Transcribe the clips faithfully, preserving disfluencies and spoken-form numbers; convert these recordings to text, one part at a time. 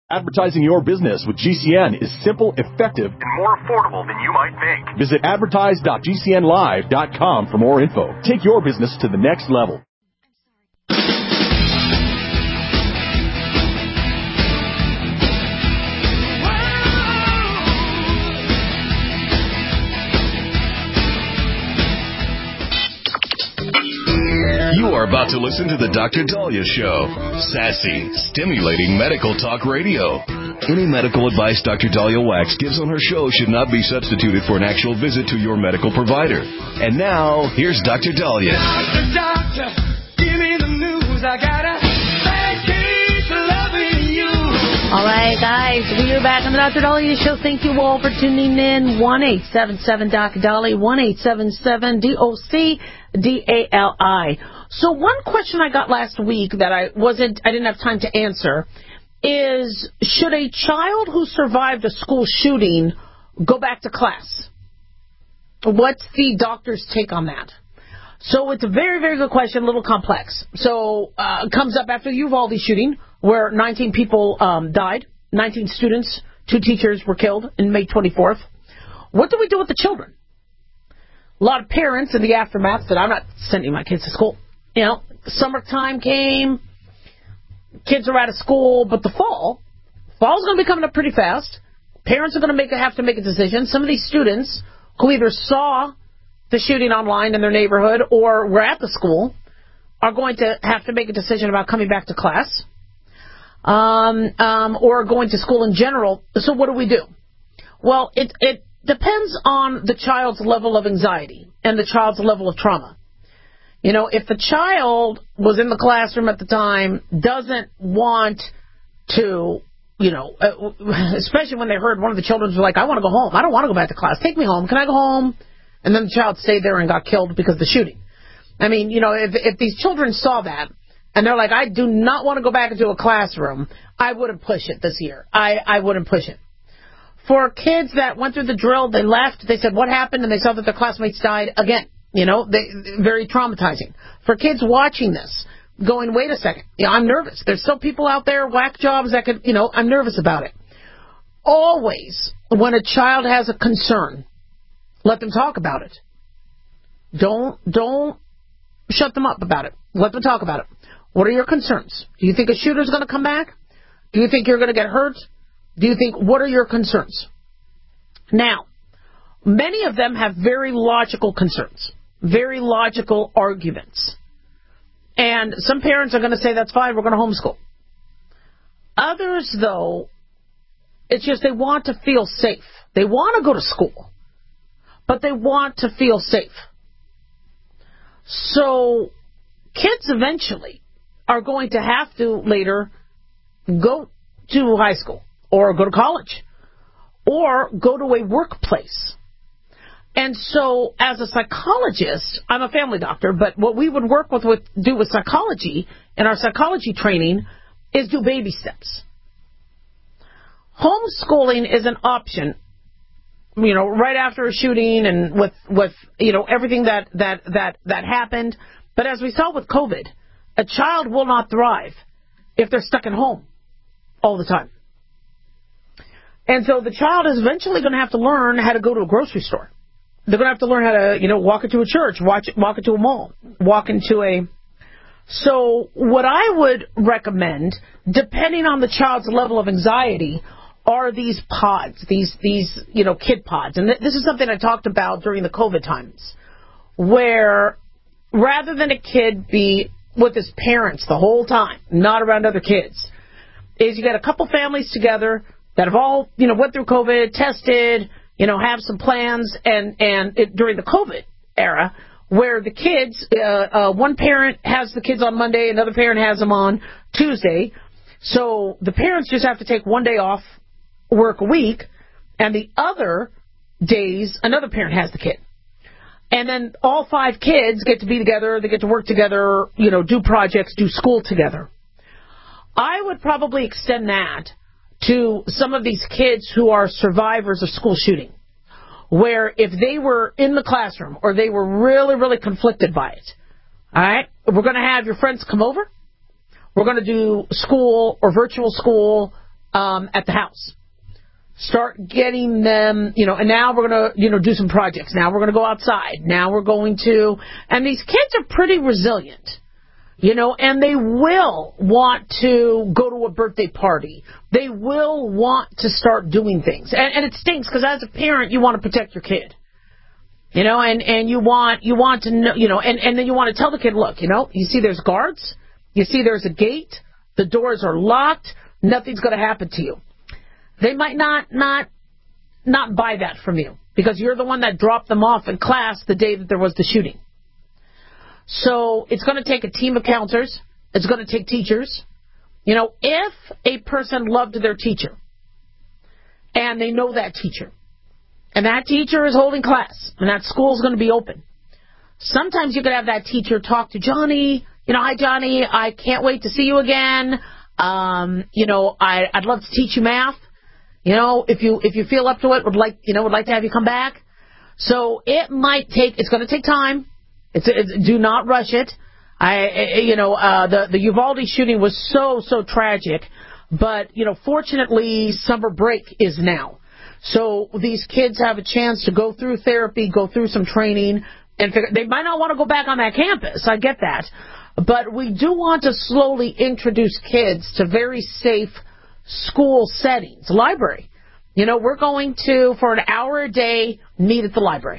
Advertising your business with G C N is simple, effective, and more affordable than you might think. Visit advertise dot g c n live dot com for more info. Take your business to the next level. You are about to listen to the Doctor Dahlia Show. Sassy, stimulating medical talk radio. Any medical advice Doctor Dahlia Wax gives on her show should not be substituted for an actual visit to your medical provider. And now, here's Doctor Dahlia. Doctor, doctor, give me the news. I got a bad case of loving you. All right, guys, we are back on the Doctor Dahlia Show. Thank you all for tuning in. one eight seven seven D O C D A L I, one eight seven seven D O C D A L I. So one question I got last week that I wasn't, I didn't have time to answer is, should a child who survived a school shooting go back to class? What's the doctor's take on that? So it's a very, very good question, a little complex. So uh, it comes up after the Uvalde shooting, where nineteen people um, died, nineteen students, two teachers were killed on May twenty-fourth. What do we do with the children? A lot of parents in the aftermath said, I'm not sending my kids to school. You know, summertime came, kids are out of school, but the fall, fall's going to be coming up pretty fast. Parents are going to make have to make a decision. Some of these students who either saw the shooting online in their neighborhood or were at the school are going to have to make a decision about coming back to class um, um, or going to school in general. So what do we do? Well, it, it depends on the child's level of anxiety and the child's level of trauma. You know, if the child was in the classroom at the time, doesn't want to, you know, especially when they heard one of the children was like, I want to go home. I don't want to go back to class. Take me home. Can I go home? And then the child stayed there and got killed because of the shooting. I mean, you know, if, if these children saw that and they're like, I do not want to go back into a classroom, I wouldn't push it this year. I, I wouldn't push it. For kids that went through the drill, they left, they said, what happened? And they saw that their classmates died again. You know, they, very traumatizing. For kids watching this, going, wait a second, you know, I'm nervous. There's still people out there, whack jobs that could, you know, I'm nervous about it. Always, when a child has a concern, let them talk about it. Don't, don't shut them up about it. Let them talk about it. What are your concerns? Do you think a shooter's going to come back? Do you think you're going to get hurt? Do you think, what are your concerns? Now, many of them have very logical concerns, very logical arguments. And some parents are going to say, that's fine, we're going to homeschool. Others, though, it's just they want to feel safe. They want to go to school, but they want to feel safe. So kids eventually are going to have to later go to high school or go to college or go to a workplace. And so, as a psychologist, I'm a family doctor, but what we would work with, with do with psychology in our psychology training is do baby steps. Homeschooling is an option, you know, right after a shooting and with, with you know, everything that, that, that, that happened. But as we saw with COVID, a child will not thrive if they're stuck at home all the time. And so the child is eventually going to have to learn how to go to a grocery store. They're going to have to learn how to, you know, walk into a church, walk, walk into a mall, walk into a... So what I would recommend, depending on the child's level of anxiety, are these pods, these, these you know, kid pods. And th- this is something I talked about during the COVID times, where rather than a kid be with his parents the whole time, not around other kids, is you get a couple families together that have all, you know, went through COVID, tested, you know, have some plans, and, and it, during the COVID era, where the kids, uh, uh, one parent has the kids on Monday, another parent has them on Tuesday, so the parents just have to take one day off, work a week, and the other days, another parent has the kid. And then all five kids get to be together, they get to work together, you know, do projects, do school together. I would probably extend that to some of these kids who are survivors of school shooting, where if they were in the classroom or they were really, really conflicted by it, all right, we're going to have your friends come over, we're going to do school or virtual school, um, at the house. Start getting them, you know, and now we're going to, you know, do some projects. Now we're going to go outside. Now we're going to, and these kids are pretty resilient, you know, and they will want to go to a birthday party. They will want to start doing things. And, and it stinks because as a parent, you want to protect your kid, you know, and, and you want, you want to know, you know, and, and then you want to tell the kid, look, you know, you see there's guards, you see there's a gate, the doors are locked, nothing's going to happen to you. They might not, not, not buy that from you because you're the one that dropped them off in class the day that there was the shooting. So it's going to take a team of counselors. It's going to take teachers. You know, if a person loved their teacher and they know that teacher and that teacher is holding class and that school is going to be open, sometimes you could have that teacher talk to Johnny. You know, hi, Johnny, I can't wait to see you again. Um, you know, I, I'd love to teach you math. You know, if you if you feel up to it, would like you know would like to have you come back. So it might take. It's going to take time. It's, it's do not rush it. I you know uh, the the Uvalde shooting was so so tragic, but you know fortunately summer break is now, so these kids have a chance to go through therapy, go through some training, and figure, they might not want to go back on that campus. I get that, but we do want to slowly introduce kids to very safe school settings. Library. You know, we're going to, for an hour a day, meet at the library.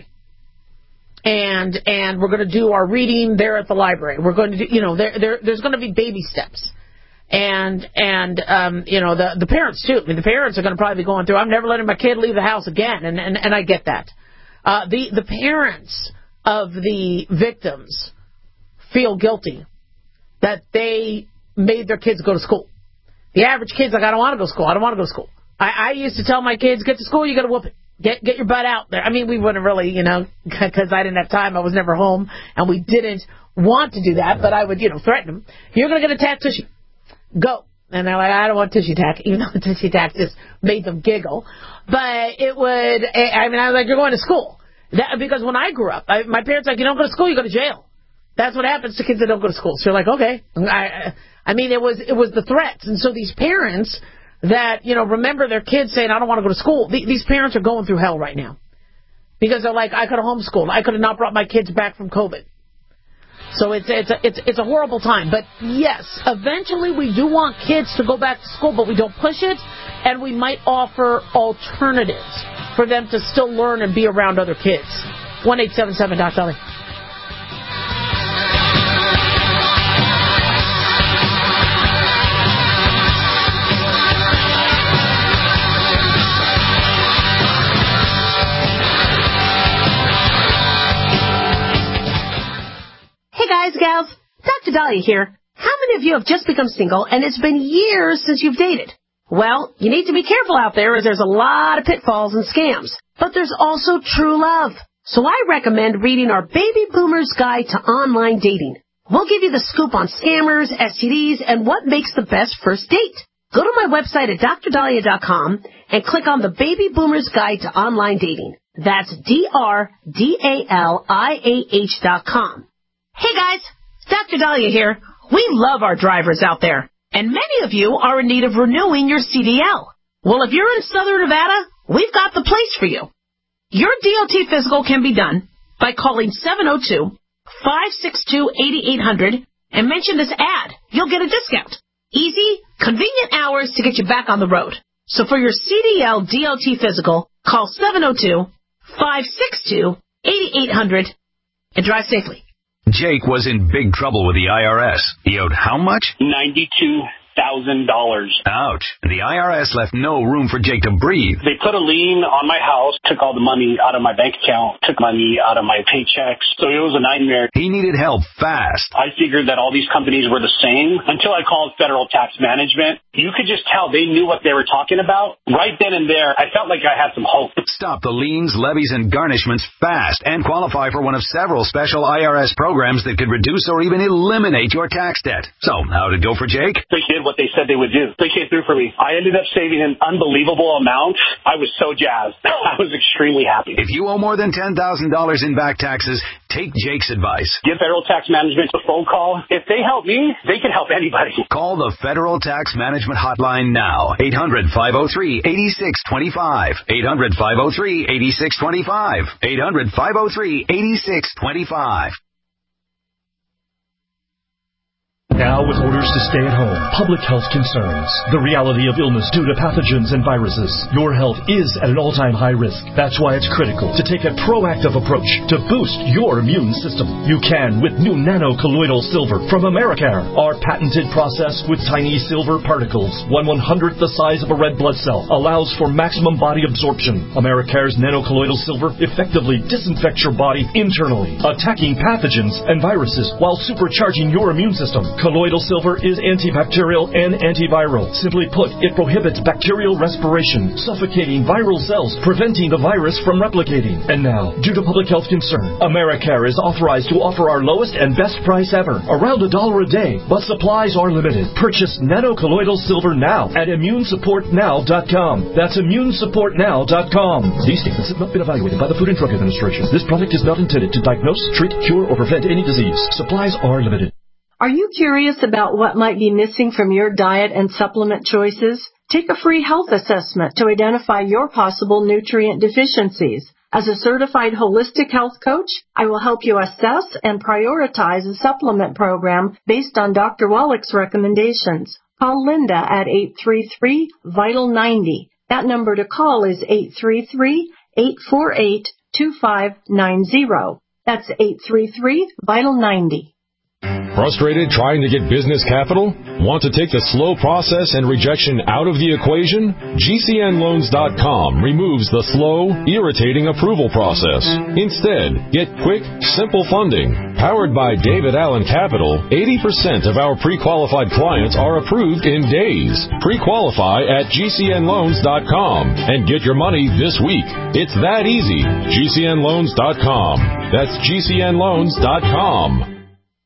And and we're going to do our reading there at the library. We're going to do, you know, there, there there's going to be baby steps. And, and um, you know, the, the parents, too. I mean, the parents are going to probably be going through, I'm never letting my kid leave the house again. And, and, and I get that. Uh, the, the parents of the victims feel guilty that they made their kids go to school. The average kid's like, I don't want to go to school. I don't want to go to school. I, I used to tell my kids, get to school, you got to whoop it. Get get your butt out there. I mean, we wouldn't really, you know, because I didn't have time. I was never home, and we didn't want to do that. But I would, you know, threaten them. You're going to get a tack tissue. Go. And they're like, I don't want tissue tack, even though the tissue tack just made them giggle. But it would, I mean, I was like, you're going to school. That, because when I grew up, I, my parents were like, you don't go to school, you go to jail. That's what happens to kids that don't go to school. So you're like, okay. I, I mean, it was it was the threats. And so these parents that, you know, remember their kids saying, I don't want to go to school. Th- these parents are going through hell right now. Because they're like, I could have homeschooled. I could have not brought my kids back from COVID. So it's it's a, it's it's a horrible time. But yes, eventually we do want kids to go back to school, but we don't push it. And we might offer alternatives for them to still learn and be around other kids. one eight seven seven Doc Dolly. Guys, gals, Doctor Dahlia here. How many of you have just become single and it's been years since you've dated? Well, you need to be careful out there as there's a lot of pitfalls and scams. But there's also true love. So I recommend reading our Baby Boomer's Guide to Online Dating. We'll give you the scoop on scammers, S T Ds, and what makes the best first date. Go to my website at dr dahlia dot com and click on the Baby Boomer's Guide to Online Dating. That's D R D A L I A H dot com. Hey guys, Doctor Dahlia here. We love our drivers out there, and many of you are in need of renewing your C D L. Well, if you're in Southern Nevada, we've got the place for you. Your D O T physical can be done by calling seven oh two, five six two, eight eight hundred and mention this ad. You'll get a discount. Easy, convenient hours to get you back on the road. So for your C D L D O T physical, call seven oh two, five six two, eight eight hundred and drive safely. Jake was in big trouble with the I R S. He owed how much? ninety-two thousand dollars. Ouch. The I R S left no room for Jake to breathe. They put a lien on my house, took all the money out of my bank account, took money out of my paychecks. So it was a nightmare. He needed help fast. I figured that all these companies were the same until I called Federal Tax Management. You could just tell they knew what they were talking about. Right then and there, I felt like I had some hope. Stop the liens, levies, and garnishments fast and qualify for one of several special I R S programs that could reduce or even eliminate your tax debt. So, how'd it go for Jake? They did what they said they would do. They came through for me. I ended up saving an unbelievable amount. I was so jazzed. I was extremely happy. If you owe more than ten thousand dollars in back taxes, take Jake's advice. Give Federal Tax Management a phone call. If they help me, they can help anybody. Call the Federal Tax Management Hotline now. eight hundred, five oh three, eight six two five. eight hundred, five oh three, eight six two five. eight hundred, five oh three, eight six two five. Now with orders to stay at home, public health concerns, the reality of illness due to pathogens and viruses, your health is at an all-time high risk. That's why it's critical to take a proactive approach to boost your immune system. You can with new nano-colloidal silver from Americare. Our patented process with tiny silver particles, one one-hundredth the size of a red blood cell, allows for maximum body absorption. Americare's nano-colloidal silver effectively disinfects your body internally, attacking pathogens and viruses while supercharging your immune system. Colloidal silver is antibacterial and antiviral. Simply put, it prohibits bacterial respiration, suffocating viral cells, preventing the virus from replicating. And now, due to public health concern, Americare is authorized to offer our lowest and best price ever, around a dollar a day, but supplies are limited. Purchase nano-colloidal silver now at immune support now dot com. That's immune support now dot com. These statements have not been evaluated by the Food and Drug Administration. This product is not intended to diagnose, treat, cure, or prevent any disease. Supplies are limited. Are you curious about what might be missing from your diet and supplement choices? Take a free health assessment to identify your possible nutrient deficiencies. As a certified holistic health coach, I will help you assess and prioritize a supplement program based on Doctor Wallach's recommendations. Call Linda at eight three three, vital ninety. That number to call is eight three three, eight four eight, two five nine zero. That's eight three three, vital ninety. Frustrated trying to get business capital? Want to take the slow process and rejection out of the equation? G C N loans dot com removes the slow, irritating approval process. Instead, get quick, simple funding. Powered by David Allen Capital, eighty percent of our pre-qualified clients are approved in days. Pre-qualify at G C N loans dot com and get your money this week. It's that easy. G C N loans dot com. That's G C N loans dot com.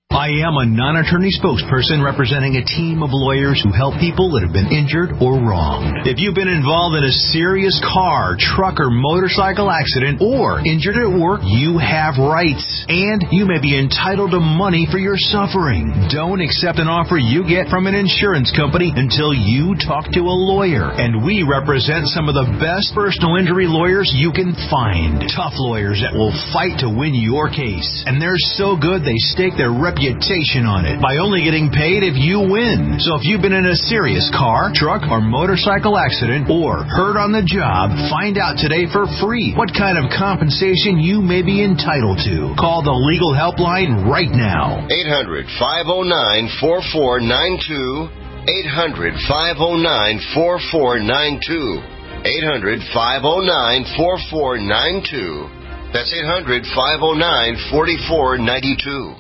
I am a non-attorney spokesperson representing a team of lawyers who help people that have been injured or wronged. If you've been involved in a serious car, truck, or motorcycle accident or injured at work, you have rights, and you may be entitled to money for your suffering. Don't accept an offer you get from an insurance company until you talk to a lawyer, and we represent some of the best personal injury lawyers you can find. Tough lawyers that will fight to win your case, and they're so good they stake their reputation on it by only getting paid if you win. So if you've been in a serious car, truck, or motorcycle accident or hurt on the job, find out today for free what kind of compensation you may be entitled to. Call the legal helpline right now. eight hundred, five oh nine, four four nine two. eight hundred, five oh nine, four four nine two. eight hundred, five oh nine, four four nine two. That's eight hundred, five oh nine, four four nine two.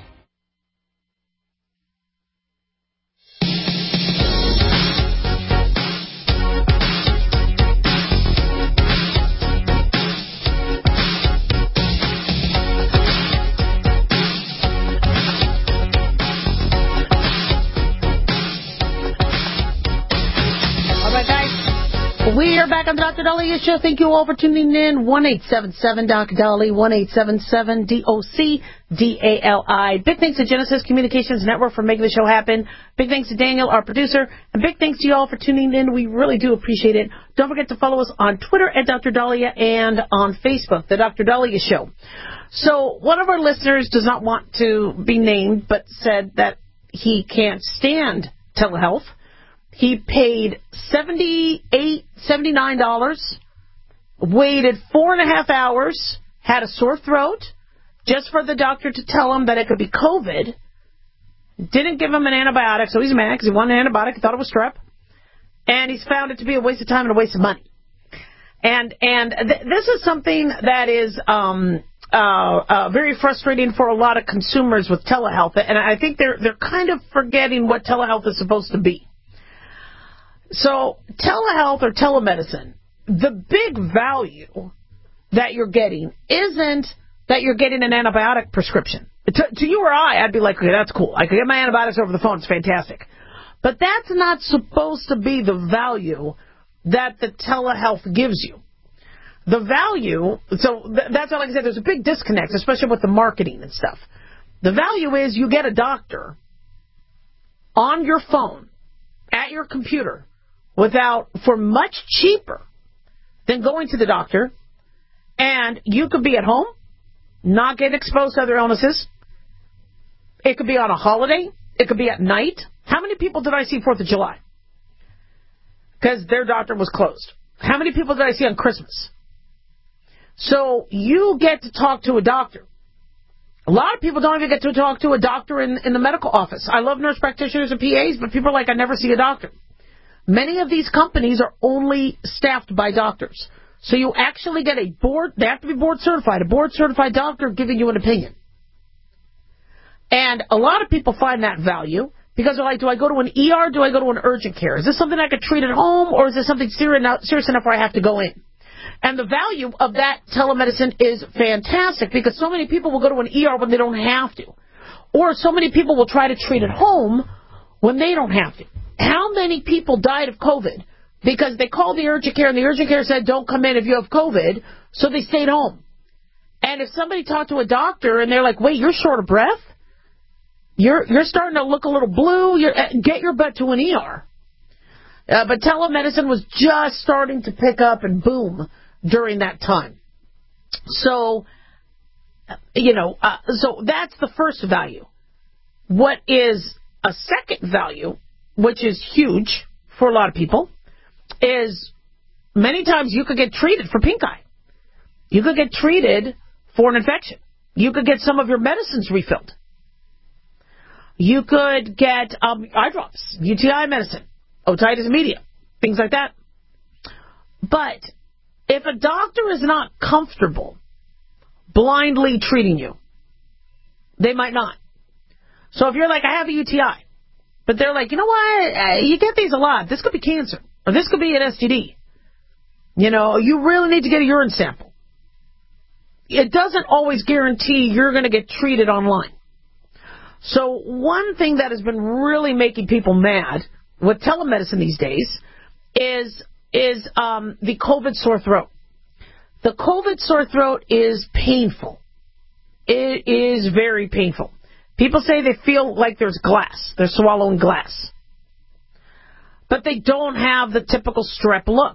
We are back on the Doctor Dahlia Show. Thank you all for tuning in. one eight seven seven D O C D A L I, one eight seven seven D O C D A L I. Big thanks to Genesis Communications Network for making the show happen. Big thanks to Daniel, our producer. And big thanks to you all for tuning in. We really do appreciate it. Don't forget to follow us on Twitter at Doctor Dahlia and on Facebook, The Doctor Dahlia Show. So one of our listeners does not want to be named, but said that he can't stand telehealth. He paid seventy-eight dollars, seventy-nine dollars, waited four and a half hours, had a sore throat, just for the doctor to tell him that it could be COVID. Didn't give him an antibiotic, so he's mad because he wanted an antibiotic. He thought it was strep. And he's found it to be a waste of time and a waste of money. And and th- this is something that is um, uh, uh, very frustrating for a lot of consumers with telehealth. And I think they're they're kind of forgetting what telehealth is supposed to be. So telehealth or telemedicine, the big value that you're getting isn't that you're getting an antibiotic prescription. To, to you or I, I'd be like, okay, that's cool. I can get my antibiotics over the phone. It's fantastic. But that's not supposed to be the value that the telehealth gives you. The value, so th- that's why, like I said, there's a big disconnect, especially with the marketing and stuff. The value is you get a doctor on your phone, at your computer, without, for much cheaper than going to the doctor, and you could be at home, not get exposed to other illnesses. It could be on a holiday. It could be at night. How many people did I see fourth of July? Because their doctor was closed. How many people did I see on Christmas? So you get to talk to a doctor. A lot of people don't even get to talk to a doctor in, in the medical office. I love nurse practitioners and P As, but people are like, I never see a doctor. Many of these companies are only staffed by doctors. So you actually get a board, they have to be board certified, a board certified doctor giving you an opinion. And a lot of people find that value because they're like, do I go to an E R, do I go to an urgent care? Is this something I could treat at home, or is this something serious enough where I have to go in? And the value of that telemedicine is fantastic because so many people will go to an E R when they don't have to. Or so many people will try to treat at home when they don't have to. How many people died of COVID because they called the urgent care and the urgent care said, don't come in if you have COVID, so they stayed home. And if somebody talked to a doctor and they're like, wait, you're short of breath? You're you're starting to look a little blue? You're, get your butt to an E R. Uh, but telemedicine was just starting to pick up and boom during that time. So, you know, uh, so that's the first value. What is a second value, which is huge for a lot of people, is many times you could get treated for pink eye. You could get treated for an infection. You could get some of your medicines refilled. You could get um, eye drops, U T I medicine, otitis media, things like that. But if a doctor is not comfortable blindly treating you, they might not. So if you're like, I have a U T I, but they're like, you know what, you get these a lot. This could be cancer, or this could be an S T D. You know, you really need to get a urine sample. It doesn't always guarantee you're going to get treated online. So one thing that has been really making people mad with telemedicine these days is is um, the COVID sore throat. The COVID sore throat is painful. It is very painful. People say they feel like there's glass. They're swallowing glass. But they don't have the typical strep look.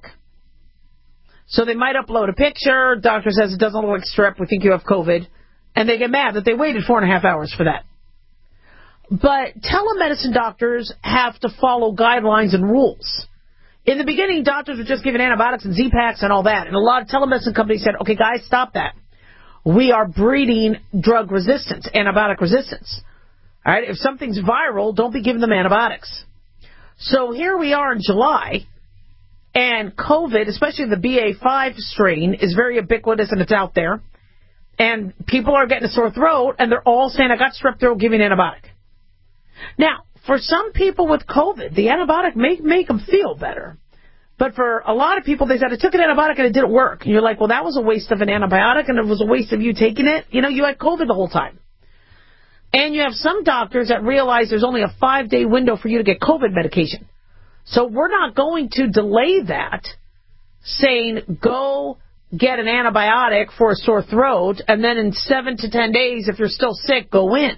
So they might upload a picture. Doctor says it doesn't look like strep. We think you have COVID. And they get mad that they waited four and a half hours for that. But telemedicine doctors have to follow guidelines and rules. In the beginning, doctors were just giving antibiotics and Z-Paks and all that. And a lot of telemedicine companies said, okay, guys, stop that. We are breeding drug resistance, antibiotic resistance. All right, if something's viral, don't be giving them antibiotics. So here we are in July, and COVID, especially the B A five strain, is very ubiquitous and it's out there. And people are getting a sore throat, and they're all saying, I got strep throat, give me an antibiotic. Now, for some people with COVID, the antibiotic may make them feel better. But for a lot of people, they said, I took an antibiotic and it didn't work. And you're like, well, that was a waste of an antibiotic, and it was a waste of you taking it. You know, you had COVID the whole time. And you have some doctors that realize there's only a five-day window for you to get COVID medication. So we're not going to delay that, saying go get an antibiotic for a sore throat, and then in seven to ten days, if you're still sick, go in.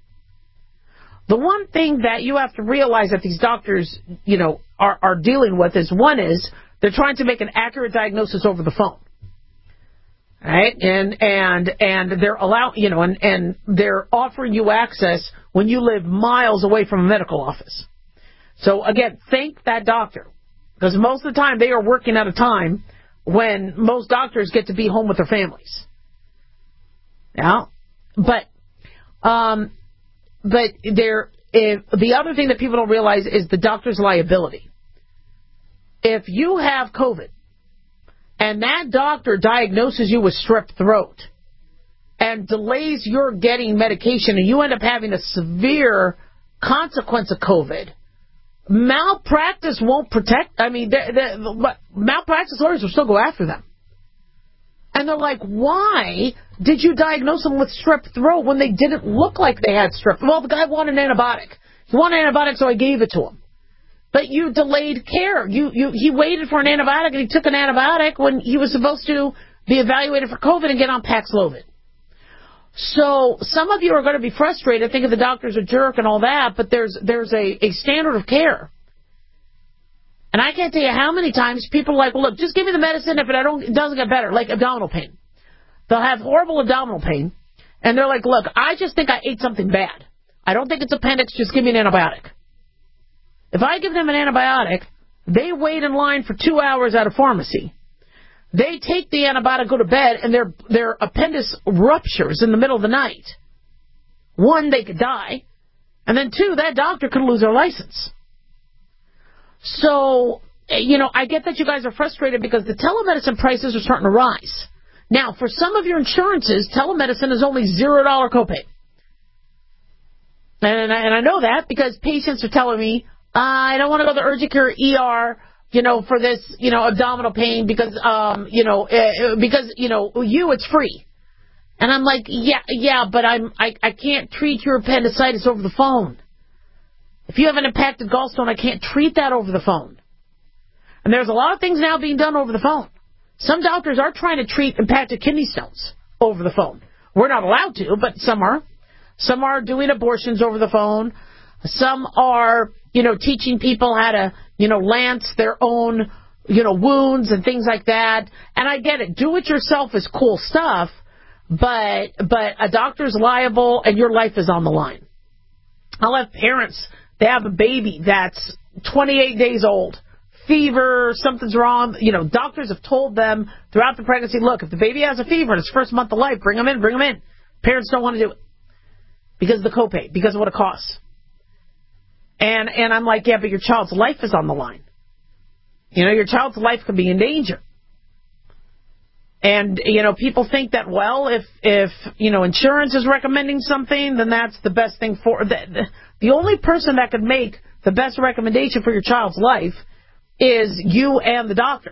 The one thing that you have to realize that these doctors, you know, are, are dealing with is, one is they're trying to make an accurate diagnosis over the phone. Right? And and and they're allow you know, and, and they're offering you access when you live miles away from a medical office. So again, thank that doctor. Because most of the time they are working at a time when most doctors get to be home with their families. Yeah. But um But there, if, the other thing that people don't realize is the doctor's liability. If you have COVID and that doctor diagnoses you with strep throat and delays your getting medication and you end up having a severe consequence of COVID, malpractice won't protect. I mean, the, the, malpractice lawyers will still go after them. And they're like, why did you diagnose them with strep throat when they didn't look like they had strep? Well, the guy wanted an antibiotic. He wanted an antibiotic, so I gave it to him. But you delayed care. You, you, he waited for an antibiotic, and he took an antibiotic when he was supposed to be evaluated for COVID and get on Paxlovid. So some of you are going to be frustrated, thinking the doctor's a jerk and all that, but there's there's a, a standard of care. And I can't tell you how many times people are like, well, look, just give me the medicine if it, I don't, it doesn't get better, like abdominal pain. They'll have horrible abdominal pain, and they're like, look, I just think I ate something bad. I don't think it's appendix, just give me an antibiotic. If I give them an antibiotic, they wait in line for two hours at a pharmacy. They take the antibiotic, go to bed, and their their appendix ruptures in the middle of the night. One, they could die. And then two, that doctor could lose their license. So, you know, I get that you guys are frustrated because the telemedicine prices are starting to rise. Now, for some of your insurances, telemedicine is only zero dollar copay. And I, and I know that because patients are telling me, I don't want to go to the urgent care E R, you know, for this, you know, abdominal pain because, um, you know, uh, because, you know, you, it's free. And I'm like, yeah, yeah, but I'm, I, I can't treat your appendicitis over the phone. If you have an impacted gallstone, I can't treat that over the phone. And there's a lot of things now being done over the phone. Some doctors are trying to treat impacted kidney stones over the phone. We're not allowed to, but some are. Some are doing abortions over the phone. Some are, you know, teaching people how to, you know, lance their own, you know, wounds and things like that. And I get it. Do-it-yourself is cool stuff, but but a doctor's liable and your life is on the line. I'll have parents, they have a baby that's twenty-eight days old, fever, something's wrong. You know, doctors have told them throughout the pregnancy, look, if the baby has a fever in its first month of life, bring them in, bring them in. Parents don't want to do it because of the copay, because of what it costs. And and I'm like, yeah, but your child's life is on the line. You know, your child's life could be in danger. And, you know, people think that, well, if, if you know, insurance is recommending something, then that's the best thing for... The, the, the only person that could make the best recommendation for your child's life is you and the doctor.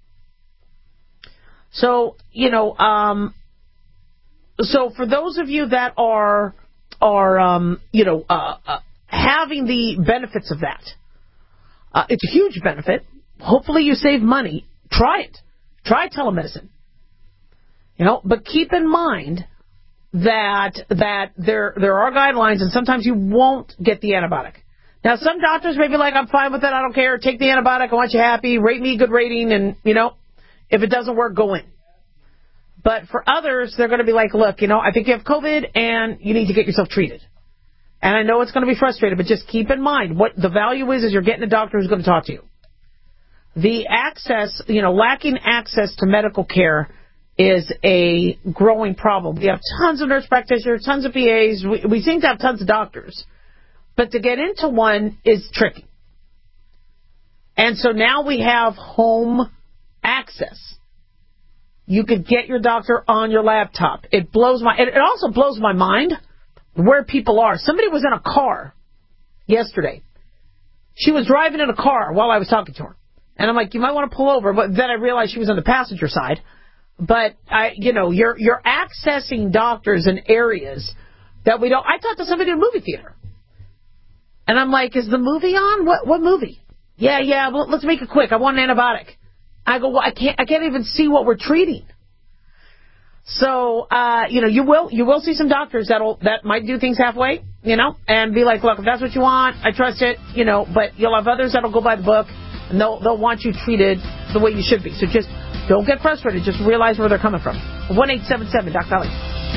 So, you know, um, so for those of you that are, are um, you know, uh, uh, having the benefits of that, uh, it's a huge benefit. Hopefully you save money. Try it. Try telemedicine. You know, but keep in mind that that there there are guidelines, and sometimes you won't get the antibiotic. Now, some doctors may be like, I'm fine with it, I don't care, take the antibiotic, I want you happy, rate me a good rating, and, you know, if it doesn't work, go in. But for others, they're going to be like, look, you know, I think you have COVID, and you need to get yourself treated. And I know it's going to be frustrating, but just keep in mind, what the value is, is you're getting a doctor who's going to talk to you. The access, you know, lacking access to medical care is a growing problem. We have tons of nurse practitioners, tons of P As. We, we seem to have tons of doctors. But to get into one is tricky. And so now we have home access. You could get your doctor on your laptop. It blows my, it also blows my mind where people are. Somebody was in a car yesterday. She was driving in a car while I was talking to her. And I'm like, you might want to pull over. But then I realized she was on the passenger side. But, I, you know, you're you're accessing doctors in areas that we don't. I talked to somebody in a movie theater. And I'm like, is the movie on? What what movie? Yeah, yeah, well, let's make it quick. I want an antibiotic. I go, well, I can't I can't even see what we're treating. So, uh, you know, you will you will see some doctors that'll that might do things halfway, you know, and be like, look, if that's what you want, I trust it, you know, but you'll have others that'll go by the book, and they'll they'll want you treated the way you should be. So just don't get frustrated. Just realize where they're coming from. one eight seven seven Doc Dolly.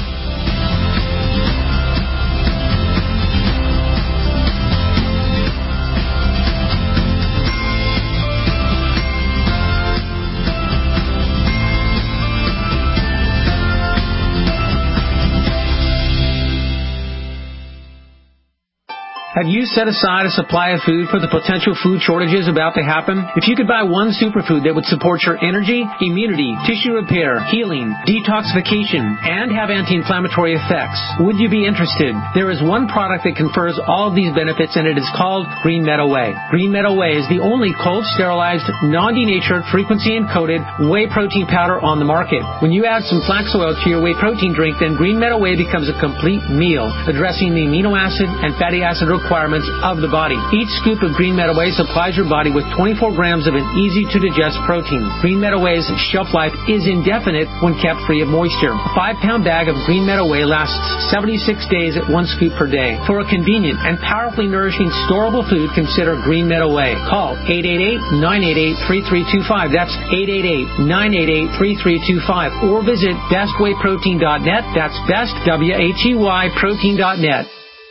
Have you set aside a supply of food for the potential food shortages about to happen? If you could buy one superfood that would support your energy, immunity, tissue repair, healing, detoxification, and have anti-inflammatory effects, would you be interested? There is one product that confers all of these benefits, and it is called Green Meadow Whey. Green Meadow Whey is the only cold, sterilized, non-denatured, frequency-encoded whey protein powder on the market. When you add some flax oil to your whey protein drink, then Green Meadow Whey becomes a complete meal, addressing the amino acid and fatty acid requirements requirements of the body. Each scoop of Green Meadow Whey supplies your body with twenty-four grams of an easy-to-digest protein. Green Meadow Whey's shelf life is indefinite when kept free of moisture. A five-pound bag of Green Meadow Whey lasts seventy-six days at one scoop per day. For a convenient and powerfully nourishing storable food, consider Green Meadow Whey. Call eight eight eight, nine eight eight, three three two five. That's eight eight eight, nine eight eight, three three two five. Or visit best way protein dot net. That's best, W H E Y, protein dot net.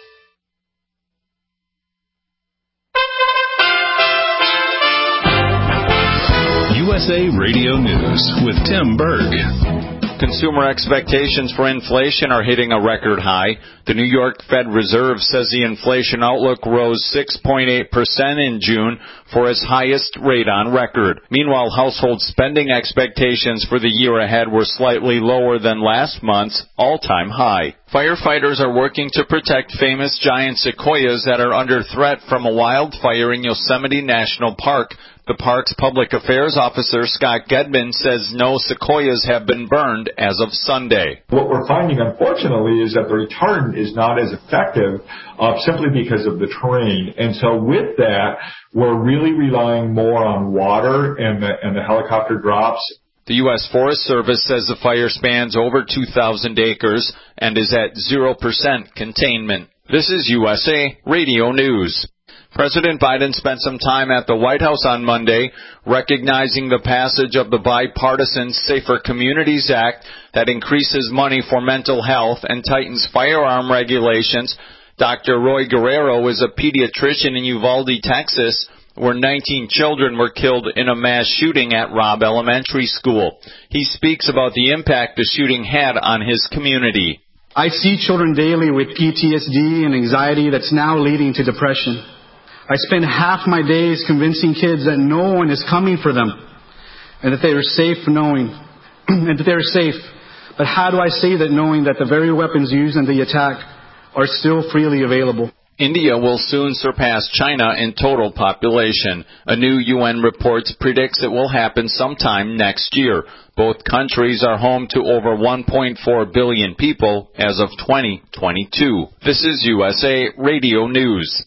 U S A Radio News with Tim Berg. Consumer expectations for inflation are hitting a record high. The New York Fed Reserve says the inflation outlook rose six point eight percent in June for its highest rate on record. Meanwhile, household spending expectations for the year ahead were slightly lower than last month's all-time high. Firefighters are working to protect famous giant sequoias that are under threat from a wildfire in Yosemite National Park. The park's public affairs officer, Scott Gedman, says no sequoias have been burned as of Sunday. What we're finding, unfortunately, is that the retardant is not as effective uh, simply because of the terrain. And so with that, we're really relying more on water and the, and the helicopter drops. The U S Forest Service says the fire spans over two thousand acres and is at zero percent containment. This is U S A Radio News. President Biden spent some time at the White House on Monday recognizing the passage of the bipartisan Safer Communities Act that increases money for mental health and tightens firearm regulations. Doctor Roy Guerrero is a pediatrician in Uvalde, Texas, where nineteen children were killed in a mass shooting at Robb Elementary School. He speaks about the impact the shooting had on his community. I see children daily with P T S D and anxiety that's now leading to depression. I spend half my days convincing kids that no one is coming for them and that they are safe knowing and that they are safe. But how do I say that knowing that the very weapons used in the attack are still freely available? India will soon surpass China in total population. A new U N report predicts it will happen sometime next year. Both countries are home to over one point four billion people as of twenty twenty-two. This is U S A Radio News.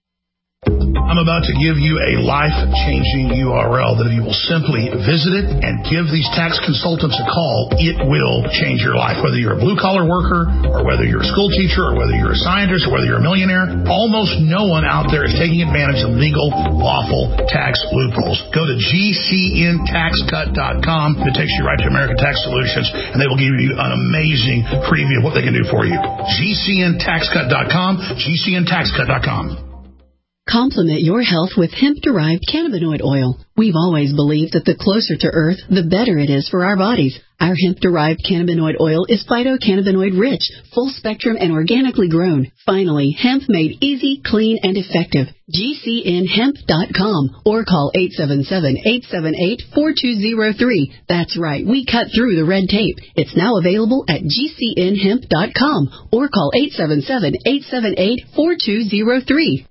I'm about to give you a life-changing U R L that if you will simply visit it and give these tax consultants a call, it will change your life. Whether you're a blue-collar worker or whether you're a school teacher or whether you're a scientist or whether you're a millionaire, almost no one out there is taking advantage of legal, lawful tax loopholes. Go to G C N tax cut dot com. It takes you right to American Tax Solutions, and they will give you an amazing preview of what they can do for you. G C N tax cut dot com, G C N tax cut dot com. Complement your health with hemp-derived cannabinoid oil. We've always believed that the closer to Earth, the better it is for our bodies. Our hemp-derived cannabinoid oil is phytocannabinoid-rich, full-spectrum, and organically grown. Finally, hemp made easy, clean, and effective. G C N hemp dot com or call eight seven seven, eight seven eight, four two zero three. That's right, we cut through the red tape. It's now available at G C N hemp dot com or call eight seven seven, eight seven eight, four two zero three.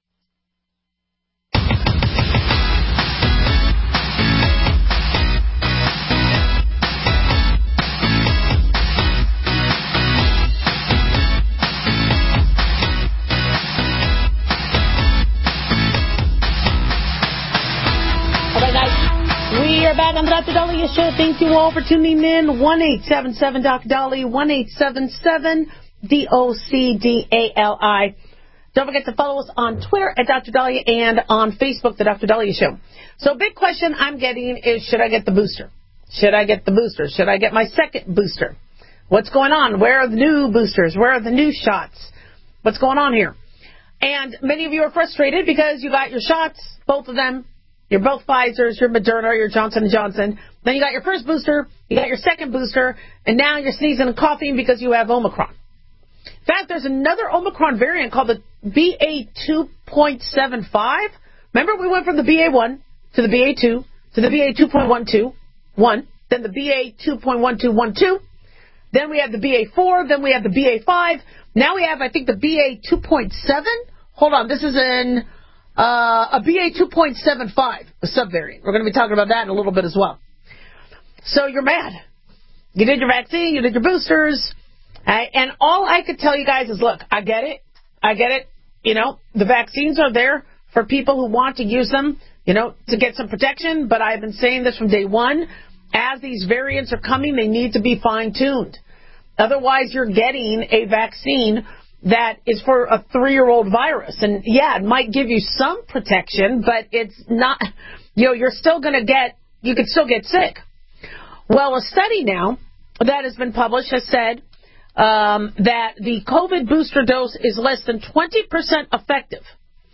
We are back on the Doctor Dahlia Show. Thank you all for tuning in. one eight seven seven Doctor Dahlia, one eight seven seven D O C D A L I. Don't forget to follow us on Twitter at Doctor Dahlia and on Facebook, The Doctor Dahlia Show. So big question I'm getting is, should I get the booster? Should I get the booster? Should I get my second booster? What's going on? Where are the new boosters? Where are the new shots? What's going on here? And many of you are frustrated because you got your shots, both of them. You're both Pfizer's, you're Moderna, you're Johnson and Johnson. Then you got your first booster, you got your second booster, and now you're sneezing and coughing because you have Omicron. In fact, there's another Omicron variant called the B A two point seven five. Remember, we went from the B A one to the B A two to the B A two point one two, one, then the B A two point one two one two, then we have the B A four, then we have the B A five. Now we have, I think, the B A two point seven. Hold on, this is in... Uh, a B A two point seven five, a subvariant. We're going to be talking about that in a little bit as well. So you're mad. You did your vaccine, you did your boosters, uh, and all I could tell you guys is, look, I get it. I get it. you know, the vaccines are there for people who want to use them, you know, to get some protection. But I've been saying this from day one. As these variants are coming, they need to be fine-tuned. Otherwise, you're getting a vaccine that is for a three-year-old virus. And, yeah, it might give you some protection, but it's not, you know, you're still going to get, you could still get sick. Well, a study now that has been published has said um, that the COVID booster dose is less than twenty percent effective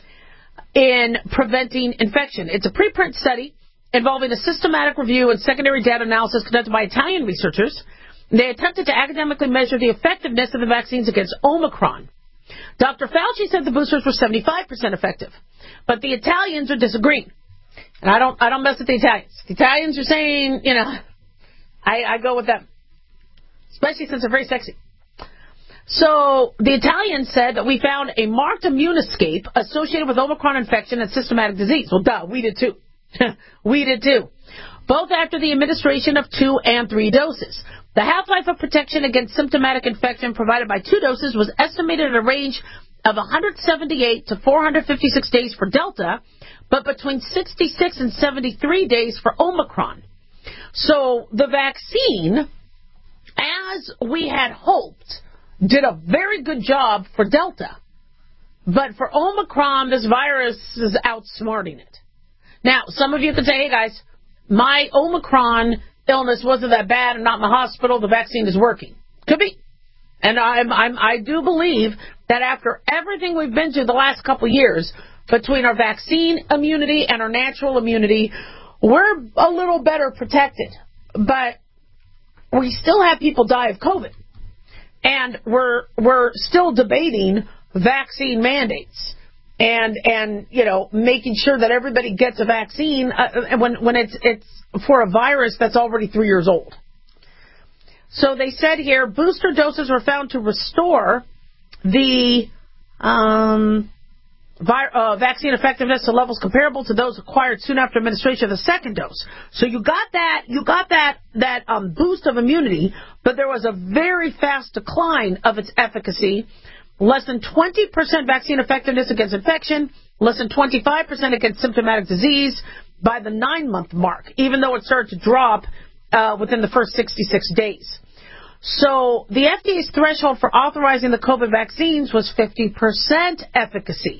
in preventing infection. It's a preprint study involving a systematic review and secondary data analysis conducted by Italian researchers. They attempted to academically measure the effectiveness of the vaccines against Omicron. Doctor Fauci said the boosters were seventy-five percent effective, but the Italians are disagreeing. And I don't, I don't mess with the Italians. The Italians are saying, you know, I, I go with them, especially since they're very sexy. So the Italians said that we found a marked immune escape associated with Omicron infection and systematic disease. Well, duh, we did too. We did too. Both after the administration of two and three doses. The half-life of protection against symptomatic infection provided by two doses was estimated at a range of one hundred seventy-eight to four hundred fifty-six days for Delta, but between sixty-six and seventy-three days for Omicron. So the vaccine, as we had hoped, did a very good job for Delta. But for Omicron, this virus is outsmarting it. Now, some of you could say, hey, guys, my Omicron illness wasn't that bad. I'm not in the hospital. The vaccine is working. Could be. And I'm, I'm, I do believe that after everything we've been through the last couple of years, between our vaccine immunity and our natural immunity, we're a little better protected. But we still have people die of COVID. And we're we're still debating vaccine mandates and and you know making sure that everybody gets a vaccine uh, when when it's it's for a virus that's already three years old. So they said here booster doses were found to restore the um, vi- uh, vaccine effectiveness to levels comparable to those acquired soon after administration of the second dose. So you got that you got that that um, boost of immunity, but there was a very fast decline of its efficacy. Less than twenty percent vaccine effectiveness against infection, less than twenty-five percent against symptomatic disease by the nine-month mark, even though it started to drop uh, within the first sixty-six days. So the F D A's threshold for authorizing the COVID vaccines was fifty percent efficacy.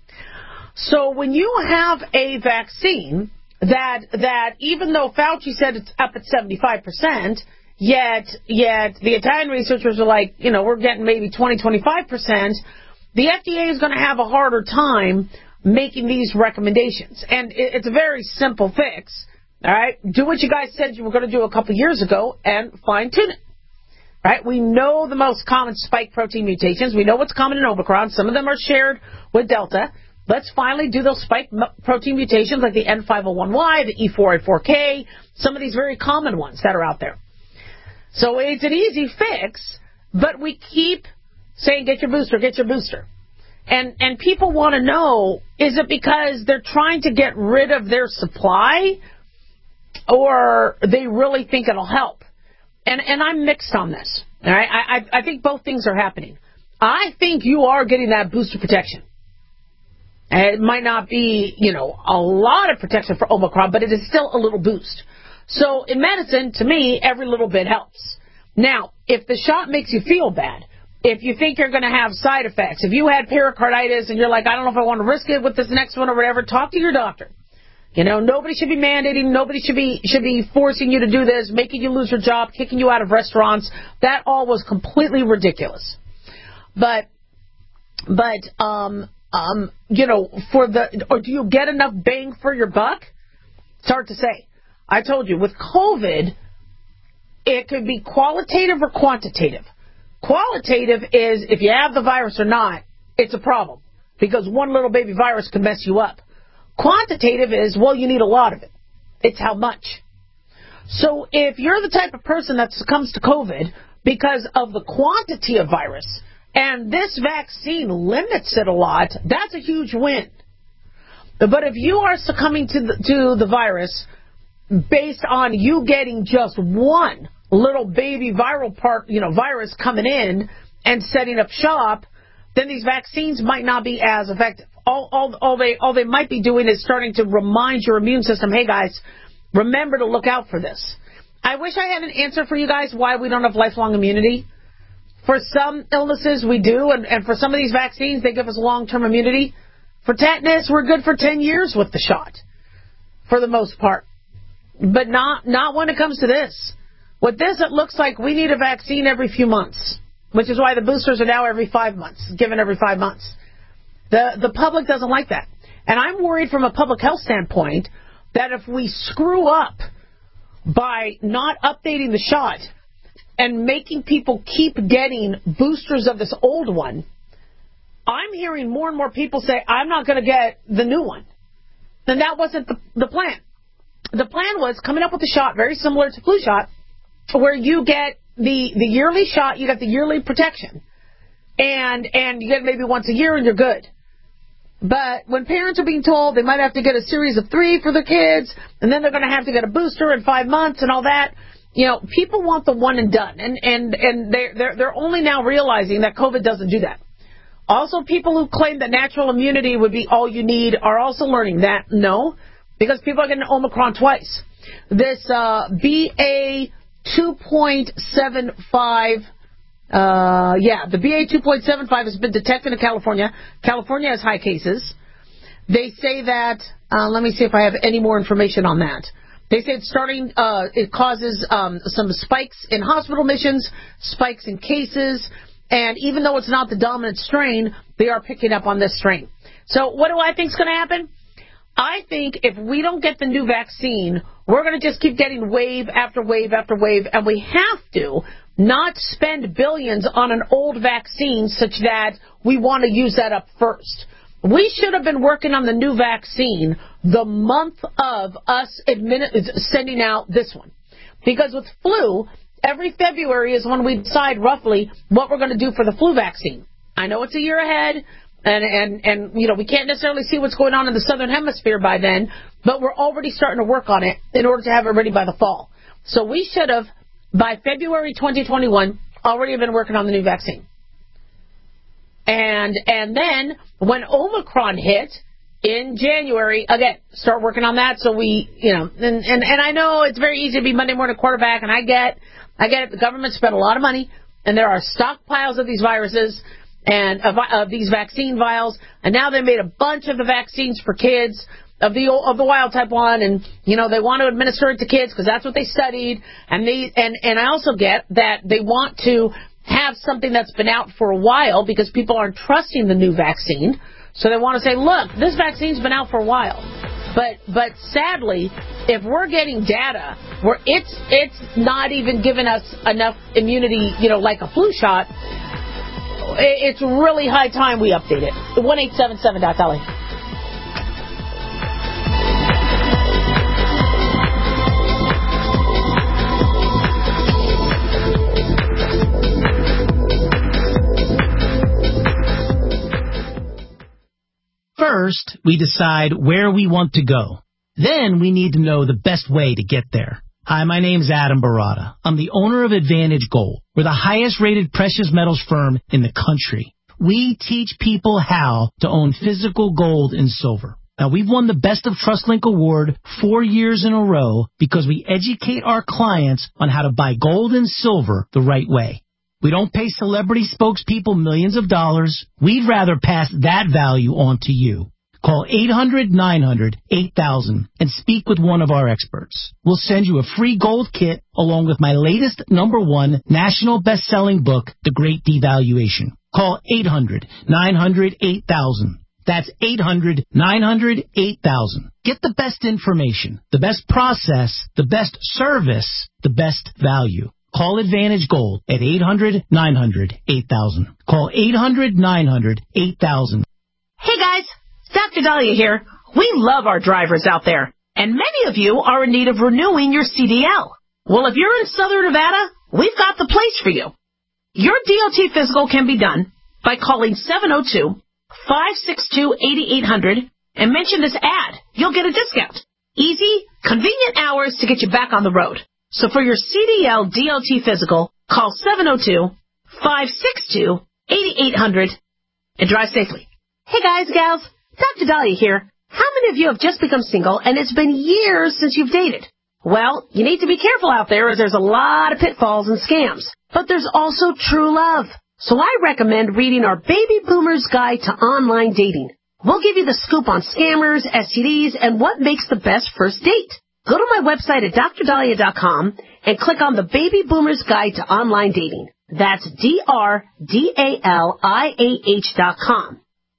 So when you have a vaccine that that even though Fauci said it's up at seventy-five percent, Yet, yet the Italian researchers are like, you know, we're getting maybe twenty, twenty-five percent. The F D A is going to have a harder time making these recommendations. And it's a very simple fix. All right. Do what you guys said you were going to do a couple years ago and fine tune it. All right. We know the most common spike protein mutations. We know what's common in Omicron. Some of them are shared with Delta. Let's finally do those spike protein mutations like the N five oh one Y, the E four eighty-four K, some of these very common ones that are out there. So it's an easy fix, but we keep saying, get your booster, get your booster. And and people want to know, is it because they're trying to get rid of their supply or they really think it'll help? And and I'm mixed on this. All right, I, I, I think both things are happening. I think you are getting that booster protection. And it might not be, you know, a lot of protection for Omicron, but it is still a little boost. So in medicine, to me, every little bit helps. Now, if the shot makes you feel bad, if you think you're going to have side effects, if you had pericarditis and you're like, I don't know if I want to risk it with this next one or whatever, talk to your doctor. You know, nobody should be mandating, nobody should be should be forcing you to do this, making you lose your job, kicking you out of restaurants. That all was completely ridiculous. But, but, um, um, you know, for the, or do you get enough bang for your buck? It's hard to say. I told you, with COVID, it could be qualitative or quantitative. Qualitative is if you have the virus or not, it's a problem because one little baby virus can mess you up. Quantitative is, well, you need a lot of it. It's how much. So if you're the type of person that succumbs to COVID because of the quantity of virus and this vaccine limits it a lot, that's a huge win. But if you are succumbing to the, to the virus based on you getting just one little baby viral part, you know, virus coming in and setting up shop, then these vaccines might not be as effective. All, all, all, they, all they might be doing is starting to remind your immune system, hey, guys, remember to look out for this. I wish I had an answer for you guys why we don't have lifelong immunity. For some illnesses, we do, and, and for some of these vaccines, they give us long-term immunity. For tetanus, we're good for ten years with the shot, for the most part. But not, not when it comes to this. With this, it looks like we need a vaccine every few months, which is why the boosters are now every five months, given every five months. The, the public doesn't like that. And I'm worried from a public health standpoint that if we screw up by not updating the shot and making people keep getting boosters of this old one, I'm hearing more and more people say, I'm not going to get the new one. And that wasn't the, the plan. The plan was coming up with a shot very similar to flu shot, where you get the, the yearly shot, you get the yearly protection, and and you get it maybe once a year and you're good. But when parents are being told they might have to get a series of three for their kids, and then they're going to have to get a booster in five months and all that, you know, people want the one and done. And, and, and they're, they're, they're only now realizing that COVID doesn't do that. Also, people who claim that natural immunity would be all you need are also learning that no, because people are getting Omicron twice. This uh, B A two point seven five, uh, yeah, the B A two point seven five has been detected in California. California has high cases. They say that, uh, let me see if I have any more information on that. They say it's starting, uh, it causes um, some spikes in hospital admissions, spikes in cases, and even though it's not the dominant strain, they are picking up on this strain. So what do I think is going to happen? I think if we don't get the new vaccine, we're going to just keep getting wave after wave after wave, and we have to not spend billions on an old vaccine such that we want to use that up first. We should have been working on the new vaccine the month of us admin- sending out this one. Because with flu, every February is when we decide roughly what we're going to do for the flu vaccine. I know it's a year ahead, and, and, and you know we can't necessarily see what's going on in the southern hemisphere by then, but we're already starting to work on it in order to have it ready by the fall. So we should have, by February twenty twenty-one, already been working on the new vaccine. And and then when Omicron hit in January, again, start working on that. So we, you know, and, and, and I know it's very easy to be Monday morning quarterback, and I get, I get it. The government spent a lot of money, and there are stockpiles of these viruses and of, of these vaccine vials, and now they made a bunch of the vaccines for kids of the of the wild type one, and you know they want to administer it to kids because that's what they studied, and they and and I also get that they want to have something that's been out for a while because people aren't trusting the new vaccine. So they want to say, look, this vaccine's been out for a while. But but sadly, if we're getting data where it's it's not even giving us enough immunity, you know, like a flu shot, it's really high time we update it. one eight seven seven dot Dolly. First, we decide where we want to go. Then we need to know the best way to get there. Hi, my name's Adam Barata. I'm the owner of Advantage Gold. We're the highest rated precious metals firm in the country. We teach people how to own physical gold and silver. Now, we've won the Best of TrustLink Award four years in a row because we educate our clients on how to buy gold and silver the right way. We don't pay celebrity spokespeople millions of dollars. We'd rather pass that value on to you. Call eight hundred nine hundred eight thousand and speak with one of our experts. We'll send you a free gold kit along with my latest number one national best-selling book, The Great Devaluation. Call eight hundred nine hundred eight thousand. That's eight hundred nine hundred eight thousand. Get the best information, the best process, the best service, the best value. Call Advantage Gold at eight hundred nine hundred eight thousand. Call eight hundred nine hundred eight thousand. Hey guys, Doctor Dahlia here. We love our drivers out there, and many of you are in need of renewing your C D L. Well, if you're in Southern Nevada, we've got the place for you. Your D O T physical can be done by calling seven oh two, five six two, eight eight hundred and mention this ad. You'll get a discount. Easy, convenient hours to get you back on the road. So for your C D L D O T physical, call seven oh two, five six two, eight eight hundred and drive safely. Hey guys, gals, Doctor Dahlia here. How many of you have just become single and it's been years since you've dated? Well, you need to be careful out there as there's a lot of pitfalls and scams. But there's also true love. So I recommend reading our Baby Boomer's Guide to Online Dating. We'll give you the scoop on scammers, S T Ds, and what makes the best first date. Go to my website at dr dahlia dot com and click on the Baby Boomer's Guide to Online Dating. That's D R D A L I A H dot com.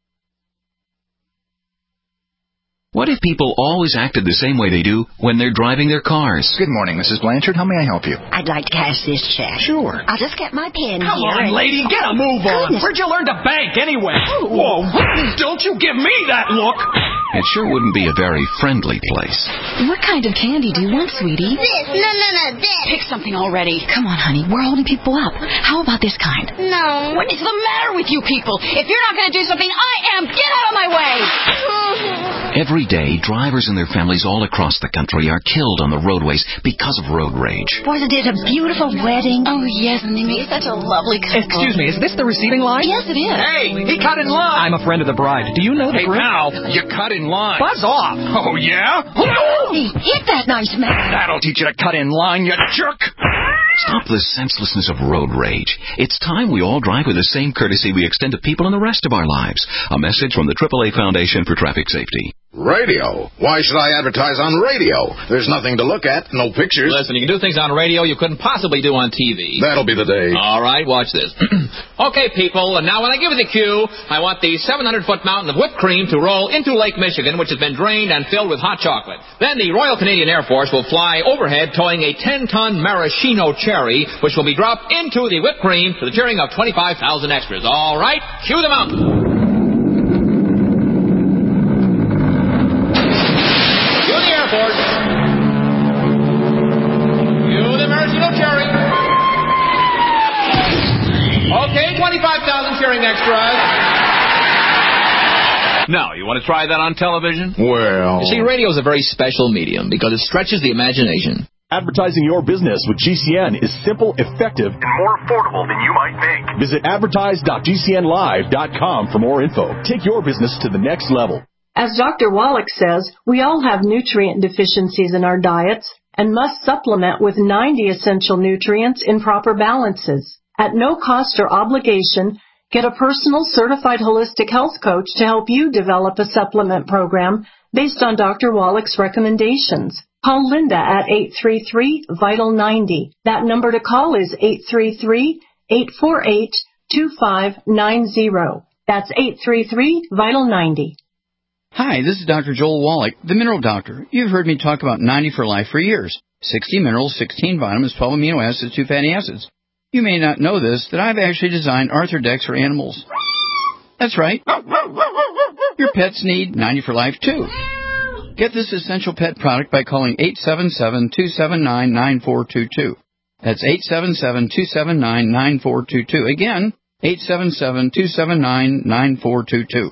What if people always acted the same way they do when they're driving their cars? Good morning, Missus Blanchard. How may I help you? I'd like to cash this check. Sure. I'll just get my pen Come here. on, lady, get a move on. Goodness. Where'd you learn to bank anyway? Whoa, don't you give me that look. It sure wouldn't be a very friendly place. What kind of candy do you want, sweetie? This. No, no, no, this. Pick something already. Come on, honey. We're holding people up. How about this kind? No. What is the matter with you people? If you're not going to do something, I am. Get out of my way. Every day, drivers and their families all across the country are killed on the roadways because of road rage. Wasn't it a beautiful wedding? Oh, yes, and they made such a lovely couple. Excuse me, is this the receiving line? Yes, it is. Hey, he cut in line. I'm a friend of the bride. Do you know the Hey, group? now, you cut in line. Buzz off. Oh, yeah? Hey, hit that nice man. That'll teach you to cut in line, you jerk. Stop the senselessness of road rage. It's time we all drive with the same courtesy we extend to people in the rest of our lives. A message from the triple A Foundation for Traffic Safety. Radio? Why should I advertise on radio? There's nothing to look at, no pictures. Listen, you can do things on radio you couldn't possibly do on T V. That'll be the day. All right, watch this. Okay, people, and now when I give you the cue, I want the seven hundred foot mountain of whipped cream to roll into Lake Michigan, which has been drained and filled with hot chocolate. Then the Royal Canadian Air Force will fly overhead towing a ten ton maraschino cherry, which will be dropped into the whipped cream to the cheering of twenty-five thousand extras. All right, cue the mountain. Okay, twenty-five thousand cheering extras. Now, you want to try that on television? Well... You see, radio is a very special medium because it stretches the imagination. Advertising your business with G C N is simple, effective, and more affordable than you might think. Visit advertise dot g c n live dot com for more info. Take your business to the next level. As Doctor Wallach says, we all have nutrient deficiencies in our diets and must supplement with ninety essential nutrients in proper balances. At no cost or obligation, get a personal certified holistic health coach to help you develop a supplement program based on Doctor Wallach's recommendations. Call Linda at eight three three, vital ninety. That number to call is eight three three, eight four eight, two five nine zero. That's eight three three, vital ninety. Hi, this is Doctor Joel Wallach, the Mineral Doctor. You've heard me talk about ninety for Life for years. sixty minerals, sixteen vitamins, twelve amino acids, two fatty acids. You may not know this, that I've actually designed Arthrodex for animals. That's right. Your pets need ninety for Life, too. Get this essential pet product by calling eight seven seven, two seven nine, nine four two two. That's eight seven seven, two seven nine, nine four two two. Again, eight seven seven, two seven nine, nine four two two.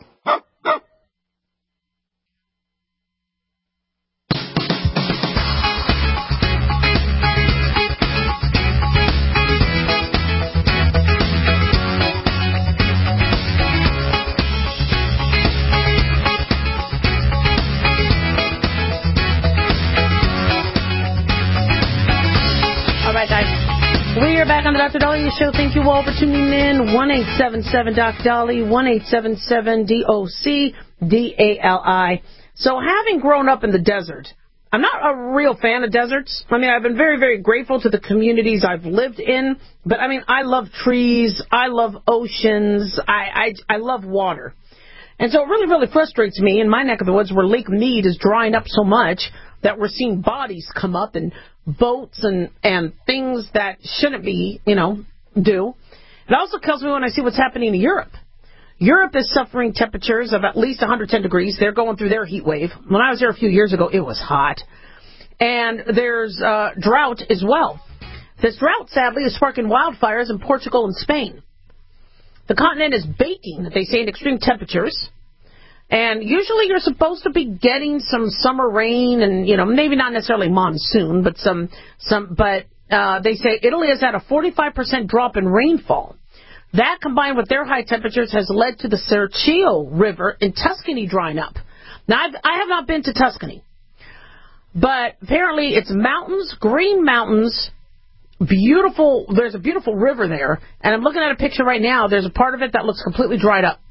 We're back on the Doctor Dahlia Show. Thank you all for tuning in. one eight seven seven Doc Dolly, one eight seven seven D O C D A L I. So having grown up in the desert, I'm not a real fan of deserts. I mean, I've been very, very grateful to the communities I've lived in. But, I mean, I love trees. I love oceans. I, I, I love water. And so it really, really frustrates me in my neck of the woods where Lake Mead is drying up so much that we're seeing bodies come up and boats and, and things that shouldn't be, you know, do. It also kills me when I see what's happening in Europe. Europe is suffering temperatures of at least one hundred ten degrees. They're going through their heat wave. When I was there a few years ago, it was hot. And there's uh, drought as well. This drought, sadly, is sparking wildfires in Portugal and Spain. The continent is baking, they say, in extreme temperatures. And usually you're supposed to be getting some summer rain and, you know, maybe not necessarily monsoon, but some, some, but uh, they say Italy has had a forty-five percent drop in rainfall That, combined with their high temperatures, has led to the Serchio River in Tuscany drying up. Now, I've, I have not been to Tuscany, but apparently it's mountains, green mountains, beautiful. There's a beautiful river there, and I'm looking at a picture right now. There's a part of it that looks completely dried up.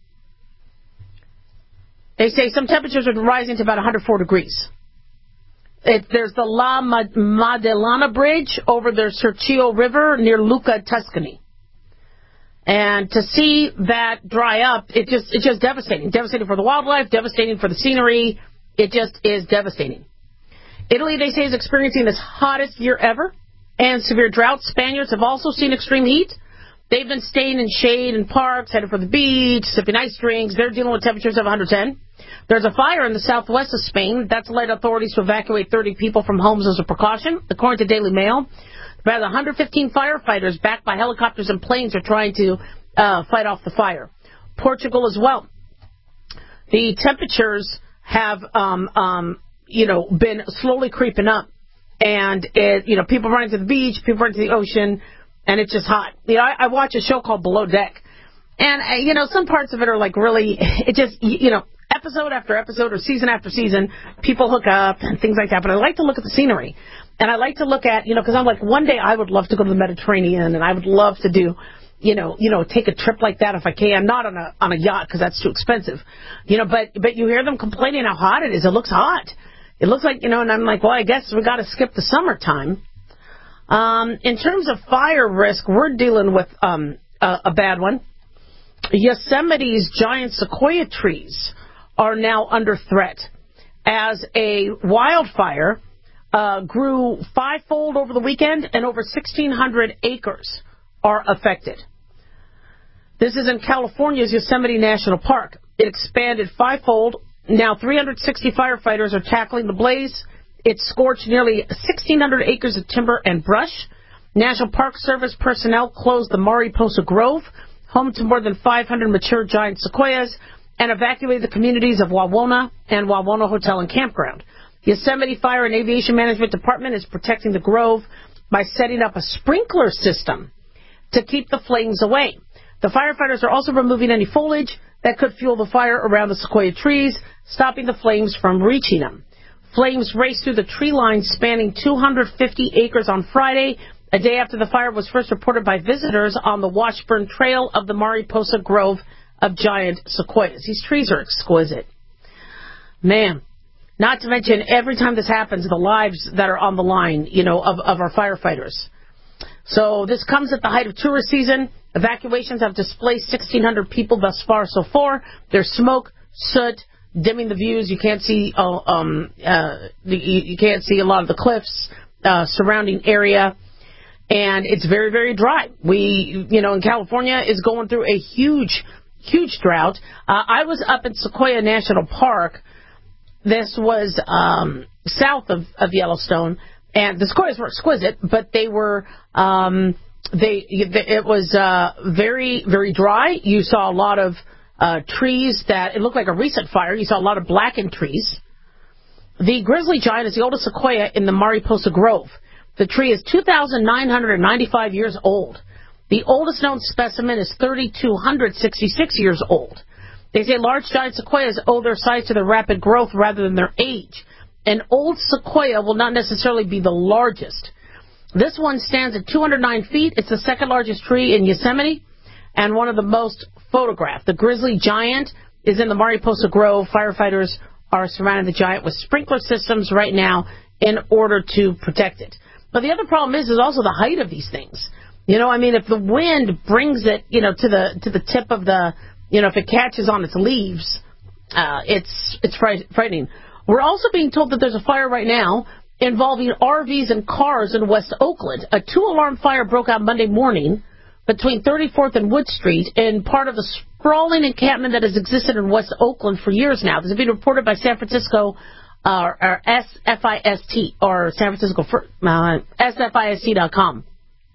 They say some temperatures are rising to about one hundred four degrees. It, there's the La Maddalena Bridge over the Serchio River near Lucca, Tuscany. And to see that dry up, it just it's just devastating. Devastating for the wildlife, devastating for the scenery. It just is devastating. Italy, they say, is experiencing its hottest year ever and severe drought. Spaniards have also seen extreme heat. They've been staying in shade and parks, headed for the beach, sipping ice drinks. They're dealing with temperatures of one hundred ten. There's a fire in the southwest of Spain. That's led authorities to evacuate thirty people from homes as a precaution, according to Daily Mail. About one hundred fifteen firefighters backed by helicopters and planes are trying to uh, fight off the fire. Portugal as well. The temperatures have, um, um, you know, been slowly creeping up, and it, you know, people running to the beach, people running to the ocean, and it's just hot. You know, I, I watch a show called Below Deck, and uh, you know, some parts of it are like really, it just, you know, episode after episode or season after season, people hook up and things like that. But I like to look at the scenery. And I like to look at, you know, because I'm like, one day I would love to go to the Mediterranean, and I would love to do, you know, you know, take a trip like that if I can. Not on a on a yacht because that's too expensive, you know. But but you hear them complaining how hot it is. It looks hot. It looks like, you know, and I'm like, well, I guess we got to skip the summertime. Um, in terms of fire risk, we're dealing with um, a, a bad one. Yosemite's giant sequoia trees are now under threat as a wildfire Uh, grew fivefold over the weekend, and over sixteen hundred acres are affected. This is in California's Yosemite National Park. It expanded fivefold. Now three hundred sixty firefighters are tackling the blaze. It scorched nearly sixteen hundred acres of timber and brush. National Park Service personnel closed the Mariposa Grove, home to more than five hundred mature giant sequoias, and evacuated the communities of Wawona and Wawona Hotel and Campground. Yosemite Fire and Aviation Management Department is protecting the grove by setting up a sprinkler system to keep the flames away. The firefighters are also removing any foliage that could fuel the fire around the sequoia trees, stopping the flames from reaching them. Flames raced through the tree line spanning two hundred fifty acres on Friday, a day after the fire was first reported by visitors on the Washburn Trail of the Mariposa Grove of giant sequoias. These trees are exquisite. Man. Not to mention, every time this happens, the lives that are on the line, you know, of, of our firefighters. So this comes at the height of tourist season. Evacuations have displaced sixteen hundred people thus far so far. There's smoke, soot, dimming the views. You can't see, uh, um, uh, the, you can't see a lot of the cliffs, uh, surrounding area. And it's very, very dry. We, you know, in California is going through a huge, huge drought. Uh, I was up in Sequoia National Park. This was um, south of, of Yellowstone, and the sequoias were exquisite, but they were um, they it was uh, very very dry. You saw a lot of uh, trees that it looked like a recent fire. You saw a lot of blackened trees. The grizzly giant is the oldest sequoia in the Mariposa Grove. The tree is two thousand nine hundred ninety-five years old. The oldest known specimen is three thousand two hundred sixty-six years old. They say large giant sequoias owe their size to their rapid growth rather than their age. An old sequoia will not necessarily be the largest. This one stands at two hundred nine feet. It's the second largest tree in Yosemite and one of the most photographed. The grizzly giant is in the Mariposa Grove. Firefighters are surrounding the giant with sprinkler systems right now in order to protect it. But the other problem is, is also the height of these things. You know, I mean, if the wind brings it, you know, to the to the tip of the, you know, if it catches on its leaves, uh, it's it's frightening. We're also being told that there's a fire right now involving R Vs and cars in West Oakland. A two-alarm fire broke out Monday morning between thirty-fourth and Wood Street in part of the sprawling encampment that has existed in West Oakland for years now. This has been reported by San Francisco, uh, or S F I S T, or San Francisco, uh, S F I S T dot com.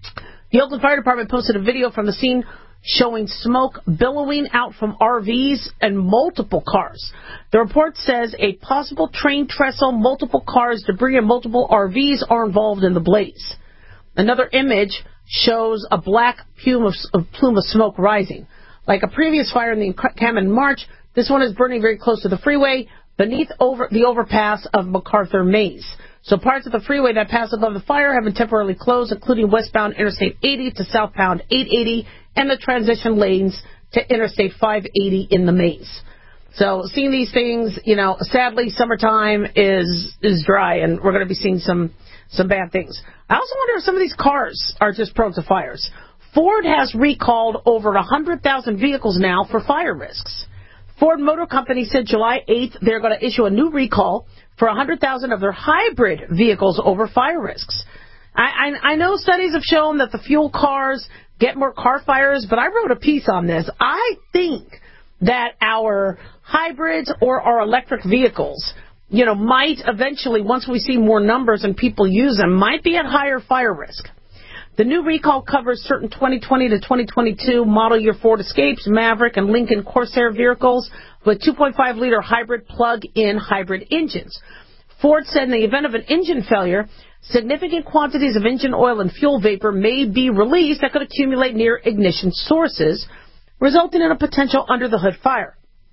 The Oakland Fire Department posted a video from the scene showing smoke billowing out from R Vs and multiple cars. The report says a possible train trestle, multiple cars, debris, and multiple R Vs are involved in the blaze. Another image shows a black plume of, of plume of smoke rising. Like a previous fire in the encampment in March, this one is burning very close to the freeway beneath over the overpass of MacArthur Maze. So parts of the freeway that pass above the fire have been temporarily closed, including westbound Interstate eighty to southbound eight eighty and the transition lanes to Interstate five eighty in the Maze. So seeing these things, you know, sadly, summertime is is dry, and we're going to be seeing some some bad things. I also wonder if some of these cars are just prone to fires. Ford has recalled over one hundred thousand vehicles now for fire risks. Ford Motor Company said July eighth they're going to issue a new recall for one hundred thousand of their hybrid vehicles over fire risks. I, I, I know studies have shown that the fuel cars get more car fires, but I wrote a piece on this. I think that our hybrids or our electric vehicles, you know, might eventually, once we see more numbers and people use them, might be at higher fire risk. The new recall covers certain twenty twenty to twenty twenty-two model year Ford Escapes, Maverick, and Lincoln Corsair vehicles with two point five liter hybrid plug-in hybrid engines. Ford said in the event of an engine failure, significant quantities of engine oil and fuel vapor may be released that could accumulate near ignition sources, resulting in a potential under-the-hood fire.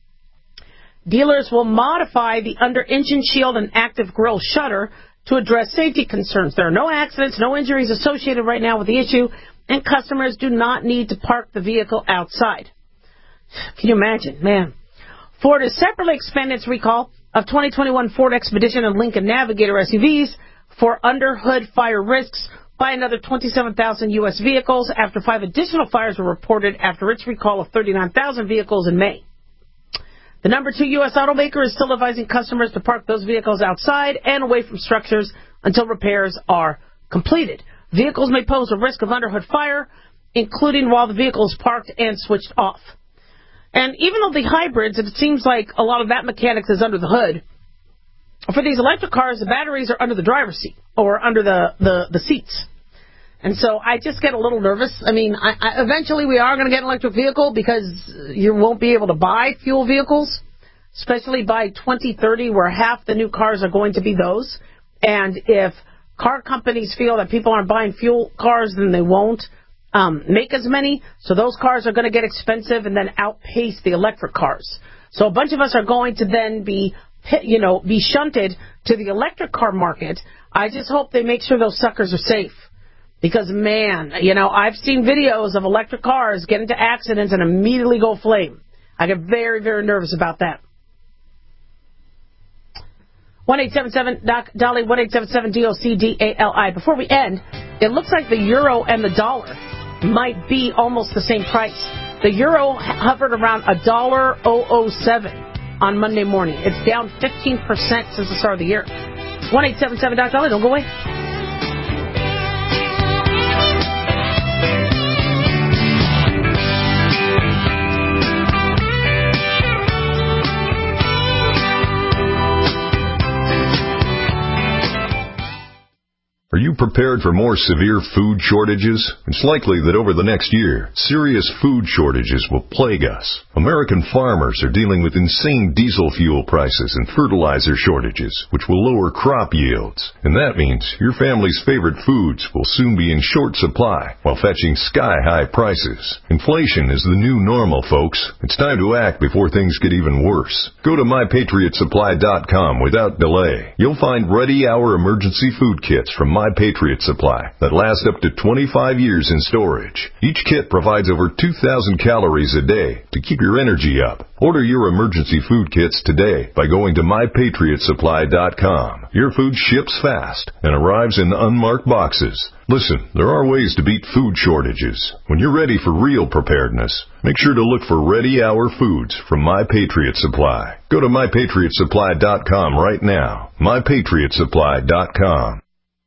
Dealers will modify the under-engine shield and active grille shutter to address safety concerns. There are no accidents, no injuries associated right now with the issue, and customers do not need to park the vehicle outside. Can you imagine? Man. Ford has separately expanded its recall of twenty twenty-one Ford Expedition and Lincoln Navigator S U Vs for under-hood fire risks by another twenty-seven thousand U S vehicles after five additional fires were reported after its recall of thirty-nine thousand vehicles in May. The number two U S automaker is still advising customers to park those vehicles outside and away from structures until repairs are completed. Vehicles may pose a risk of underhood fire, including while the vehicle is parked and switched off. And even though the hybrids, it seems like a lot of that mechanics is under the hood, for these electric cars, the batteries are under the driver's seat or under the, the, the seats. And so I just get a little nervous. I mean, I, I, eventually we are going to get an electric vehicle because you won't be able to buy fuel vehicles, especially by twenty thirty, where half the new cars are going to be those. And if car companies feel that people aren't buying fuel cars, then they won't um, make as many. So those cars are going to get expensive and then outpace the electric cars. So a bunch of us are going to then be, you know, be shunted to the electric car market. I just hope they make sure those suckers are safe. Because, man, you know, I've seen videos of electric cars get into accidents and immediately go flame. I get very, very nervous about that. one eight seven seven D O C Dolly, one eight seven seven D O C D A L I. Before we end, it looks like the euro and the dollar might be almost the same price. The euro hovered around one dollar oh oh seven on Monday morning. It's down fifteen percent since the start of the year. one eight seven seven D O C Dolly, don't go away. Are you prepared for more severe food shortages? It's likely that over the next year, serious food shortages will plague us. American farmers are dealing with insane diesel fuel prices and fertilizer shortages, which will lower crop yields. And that means your family's favorite foods will soon be in short supply while fetching sky-high prices. Inflation is the new normal, folks. It's time to act before things get even worse. Go to my patriot supply dot com without delay. You'll find ready-hour emergency food kits from My Patriot Supply that last up to twenty-five years in storage. Each kit provides over two thousand calories a day to keep your energy up. Order your emergency food kits today by going to my patriot supply dot com. Your food ships fast and arrives in unmarked boxes. Listen, there are ways to beat food shortages. When you're ready for real preparedness, make sure to look for Ready Hour Foods from My Patriot Supply. Go to my patriot supply dot com right now. my patriot supply dot com.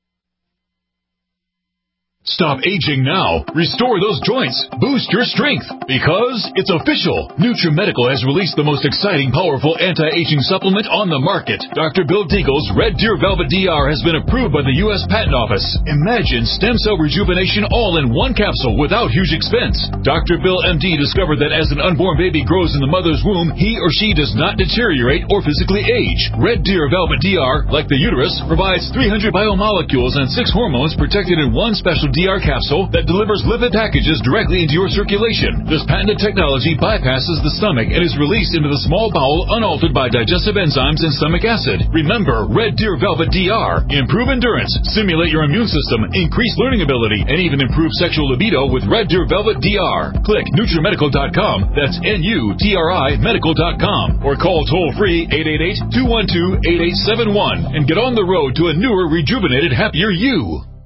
Stop aging now. Restore those joints. Boost your strength. Because it's official. NutriMedical has released the most exciting, powerful anti-aging supplement on the market. Doctor Bill Deagle's Red Deer Velvet D R has been approved by the U S Patent Office. Imagine stem cell rejuvenation all in one capsule without huge expense. Doctor Bill M D discovered that as an unborn baby grows in the mother's womb, he or she does not deteriorate or physically age. Red Deer Velvet D R, like the uterus, provides three hundred biomolecules and six hormones protected in one special D D R capsule that delivers lipid packages directly into your circulation. This patented technology bypasses the stomach and is released into the small bowel unaltered by digestive enzymes and stomach acid. Remember, Red Deer Velvet D R. Improve endurance, stimulate your immune system, increase learning ability, and even improve sexual libido with Red Deer Velvet D R. Click Nutri Medical dot com. That's N U T R I Medical dot com. Or call toll-free eight eight eight, two one two, eight eight seven one and get on the road to a newer, rejuvenated, happier you.